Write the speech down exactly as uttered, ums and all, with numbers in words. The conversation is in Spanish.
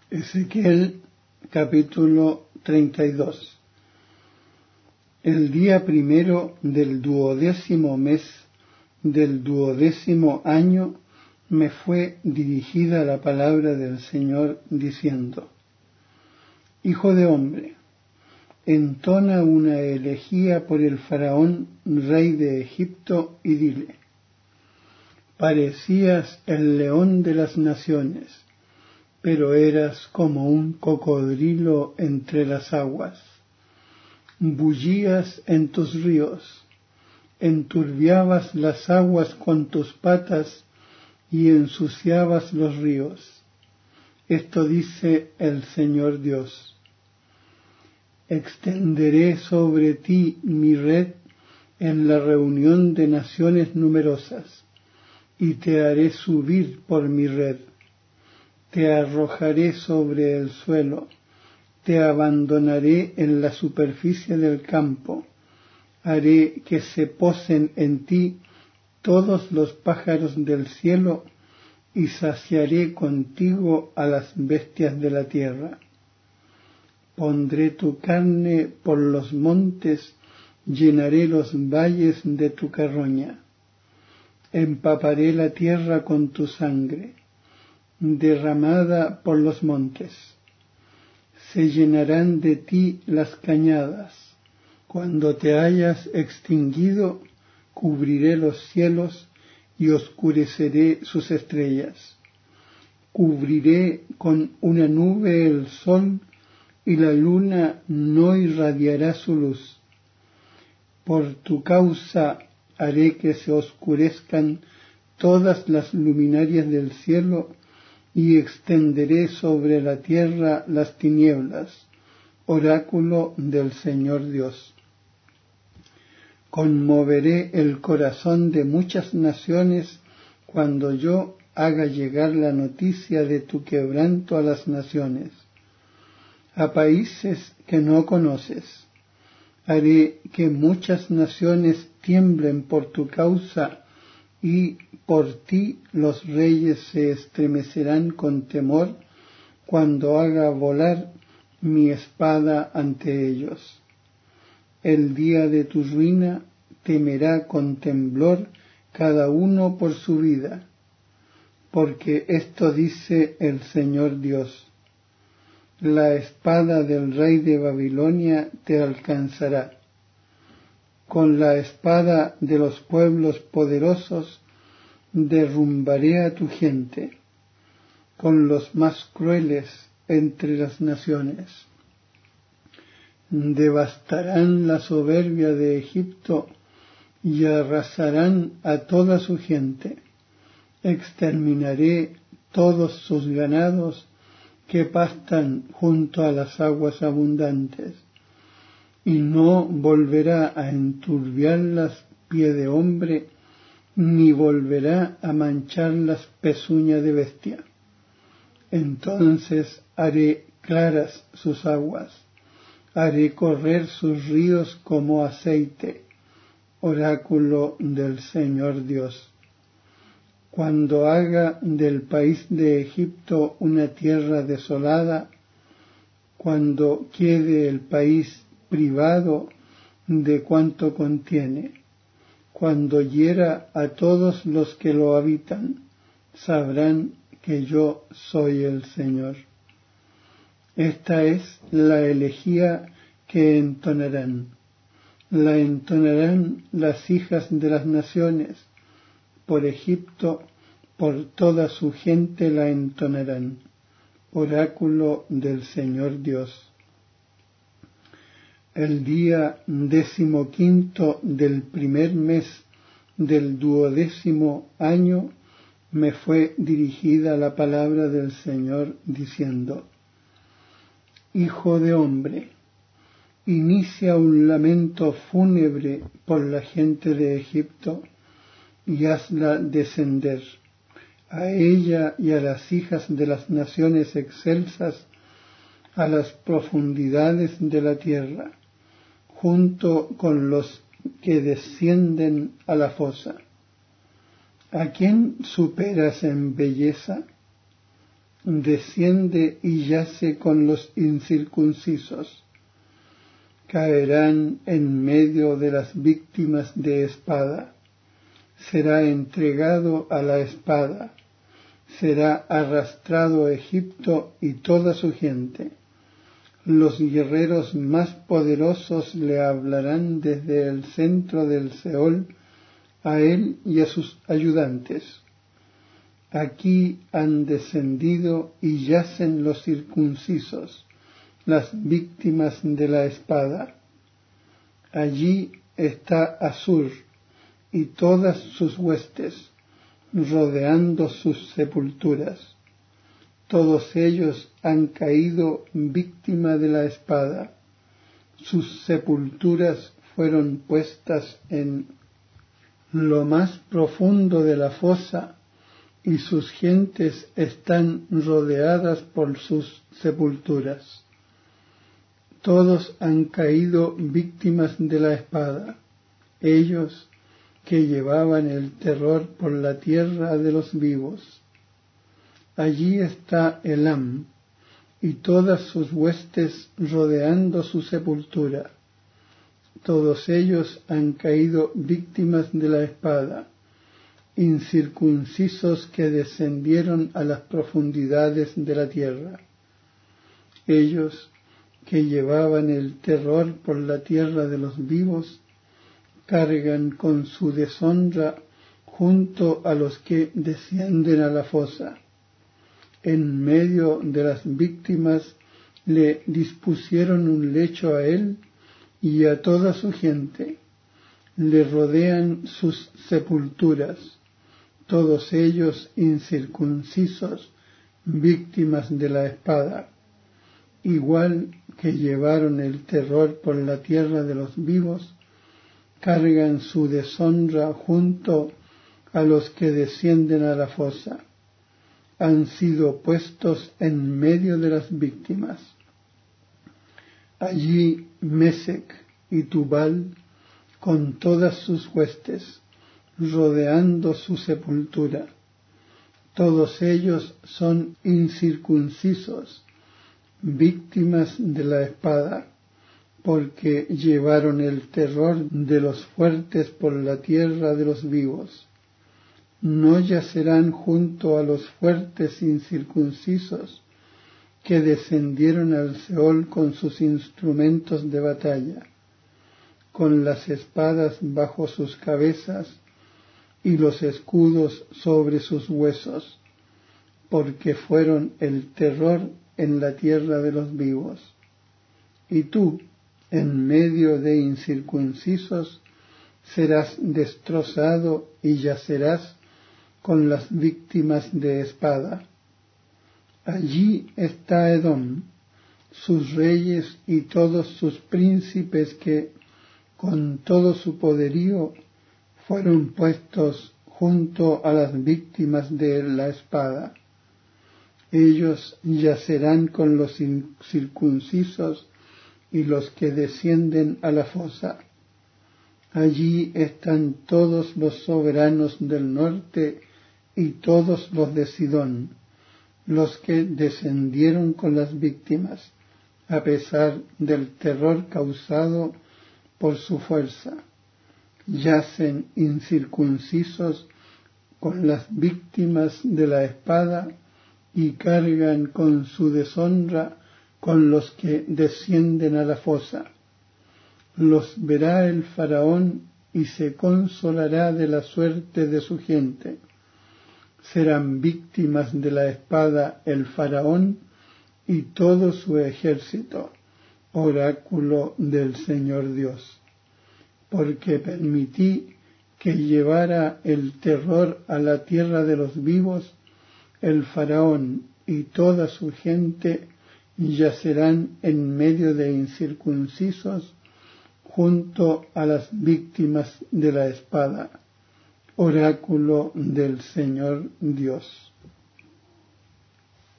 Ezequiel capítulo treinta y dos. El día primero del duodécimo mes del duodécimo año me fue dirigida la palabra del Señor diciendo: Hijo de hombre, entona una elegía por el faraón, rey de Egipto, y dile: parecías el león de las naciones, pero eras como un cocodrilo entre las aguas. Bullías en tus ríos, enturbiabas las aguas con tus patas y ensuciabas los ríos. Esto dice el Señor Dios: extenderé sobre ti mi red en la reunión de naciones numerosas, y te haré subir por mi red. Te arrojaré sobre el suelo, te abandonaré en la superficie del campo, haré que se posen en ti todos los pájaros del cielo, y saciaré contigo a las bestias de la tierra. Pondré tu carne por los montes, llenaré los valles de tu carroña. Empaparé la tierra con tu sangre, derramada por los montes. Se llenarán de ti las cañadas. Cuando te hayas extinguido, cubriré los cielos y oscureceré sus estrellas. Cubriré con una nube el sol, y la luna no irradiará su luz. Por tu causa haré que se oscurezcan todas las luminarias del cielo, y extenderé sobre la tierra las tinieblas, oráculo del Señor Dios. Conmoveré el corazón de muchas naciones cuando yo haga llegar la noticia de tu quebranto a las naciones, a países que no conoces. Haré que muchas naciones tiemblen por tu causa, y por ti los reyes se estremecerán con temor cuando haga volar mi espada ante ellos. El día de tu ruina temerá con temblor cada uno por su vida, porque esto dice el Señor Dios: la espada del rey de Babilonia te alcanzará. Con la espada de los pueblos poderosos derrumbaré a tu gente, con los más crueles entre las naciones. Devastarán la soberbia de Egipto y arrasarán a toda su gente. Exterminaré todos sus ganados que pastan junto a las aguas abundantes, y no volverá a enturbiarlas pie de hombre, ni volverá a mancharlas pezuña de bestia. Entonces haré claras sus aguas, haré correr sus ríos como aceite, oráculo del Señor Dios. Cuando haga del país de Egipto una tierra desolada, cuando quede el país privado de cuanto contiene, cuando hiera a todos los que lo habitan, sabrán que yo soy el Señor. Esta es la elegía que entonarán. La entonarán las hijas de las naciones, por Egipto, por toda su gente la entonarán, oráculo del Señor Dios. El día decimoquinto del primer mes del duodécimo año me fue dirigida la palabra del Señor diciendo: Hijo de hombre, inicia un lamento fúnebre por la gente de Egipto y hazla descender, a ella y a las hijas de las naciones excelsas, a las profundidades de la tierra, junto con los que descienden a la fosa. ¿A quién superas en belleza? desciende y yace con los incircuncisos. Caerán en medio de las víctimas de espada. Será entregado a la espada. Será arrastrado a Egipto y toda su gente. Los guerreros más poderosos le hablarán desde el centro del Seol a él y a sus ayudantes. Aquí han descendido y yacen los circuncisos, las víctimas de la espada. Allí está Asur y todas sus huestes, rodeando sus sepulturas. Todos ellos han caído víctima de la espada. Sus sepulturas fueron puestas en lo más profundo de la fosa, y sus gentes están rodeadas por sus sepulturas. Todos han caído víctimas de la espada, ellos que llevaban el terror por la tierra de los vivos. Allí está Elam y todas sus huestes rodeando su sepultura. Todos ellos han caído víctimas de la espada, incircuncisos que descendieron a las profundidades de la tierra. Ellos que llevaban el terror por la tierra de los vivos, cargan con su deshonra junto a los que descienden a la fosa. En medio de las víctimas le dispusieron un lecho a él y a toda su gente. Le rodean sus sepulturas, todos ellos incircuncisos, víctimas de la espada, igual que llevaron el terror por la tierra de los vivos, cargan su deshonra junto a los que descienden a la fosa. Han sido puestos en medio de las víctimas. Allí Mesec y Tubal, con todas sus huestes, rodeando su sepultura. Todos ellos son incircuncisos, víctimas de la espada, porque llevaron el terror de los fuertes por la tierra de los vivos. No yacerán junto a los fuertes incircuncisos que descendieron al Seol con sus instrumentos de batalla, con las espadas bajo sus cabezas y los escudos sobre sus huesos, porque fueron el terror en la tierra de los vivos. Y tú, en medio de incircuncisos, serás destrozado y yacerás con las víctimas de espada. Allí está Edom, sus reyes y todos sus príncipes que, con todo su poderío, fueron puestos junto a las víctimas de la espada. Ellos yacerán con los incircuncisos y los que descienden a la fosa. Allí están todos los soberanos del norte y todos los de Sidón, los que descendieron con las víctimas, a pesar del terror causado por su fuerza. Yacen incircuncisos con las víctimas de la espada y cargan con su deshonra con los que descienden a la fosa. Los verá el faraón y se consolará de la suerte de su gente. Serán víctimas de la espada el faraón y todo su ejército, oráculo del Señor Dios. Porque permití que llevara el terror a la tierra de los vivos, el faraón y toda su gente yacerán en medio de incircuncisos junto a las víctimas de la espada, oráculo del Señor Dios.